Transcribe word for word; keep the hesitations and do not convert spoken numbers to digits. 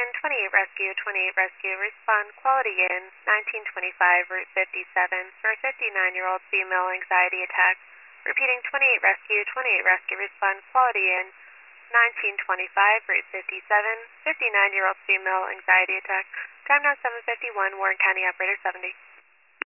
in, twenty-eight Rescue, twenty-eight Rescue, respond quality in, nineteen twenty-five, Route fifty-seven, for a fifty-nine-year-old female anxiety attack. Repeating, twenty-eight Rescue, twenty-eight Rescue, respond quality in, nineteen twenty-five, Route fifty-seven, fifty-nine-year-old female anxiety attack. Time now seven fifty-one, Warren County Operator seventy.